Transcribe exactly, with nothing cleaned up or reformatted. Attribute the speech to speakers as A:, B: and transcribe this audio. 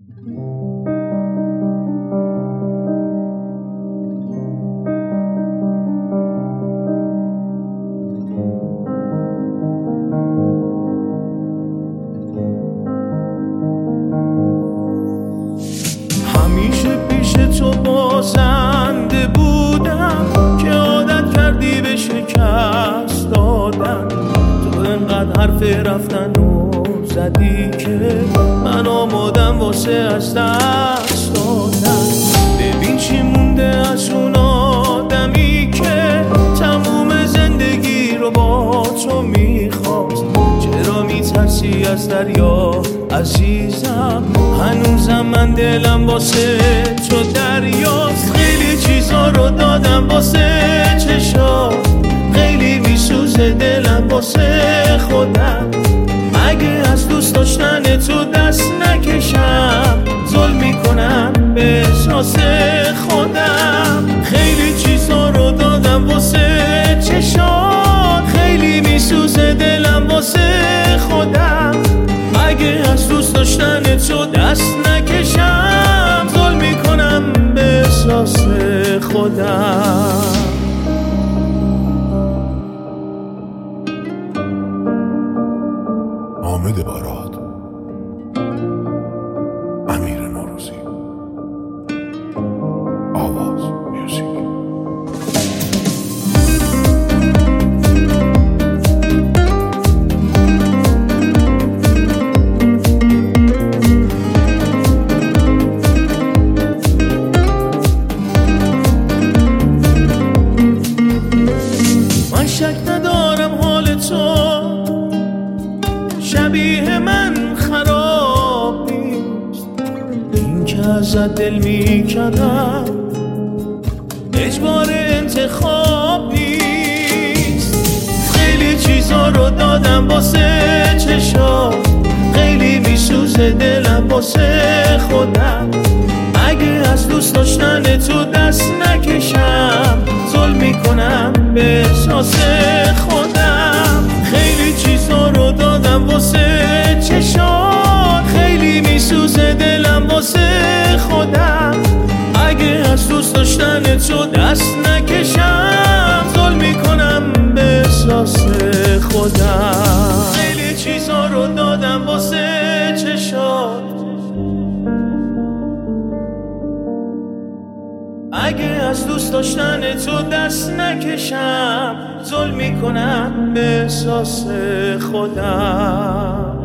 A: همیشه پیش تو بازنده بودم که عادت کردی به شکست دادن. تو انقدر حرف رفتن و زدی که من آمادم واسه از دست دادن. ببین چی مونده از اون آدمی که تموم زندگی رو با تو میخواست. چرا میترسی از دریا عزیزم؟ هنوزم من دلم واسه تو دریاست. خیلی چیزا رو دادم واسه چشات، خیلی میسوزه دلم واسه خودم. اگه از دوست داشتن تو دست نکشم، ظلم میکنم به احساس خودم. خیلی چیزا رو دادم واسه چشات، خیلی میسوزه دلم واسه خودم. اگه از دوست داشتن تو دست نکشم، ظلم میکنم به احساس خودم.
B: حامد باراد، امیر نوروزی، آواز میوزیک.
A: من شک ندارم حال تو شبیه من خراب نیست. این که ازت دل میکردم اجبار انتخاب نیست. خیلی چیزا رو دادم واسه چشات، خیلی میسوزه دلم واسه خودم. اگه از دوست داشتن تو دست نکشم، ظلم میکنم به احساس خودم. خیلی چیزا رو دادم واسه چشات، خیلی میسوزه دلم واسه خودم. اگه از دوست داشتن تو دست نکشم، ظلم میکنم به احساس خودم. خیلی چیزا رو دادم واسه چشات، اگه از دوست داشتن تو دست نکشم، ظلم میکنم به احساس خودم.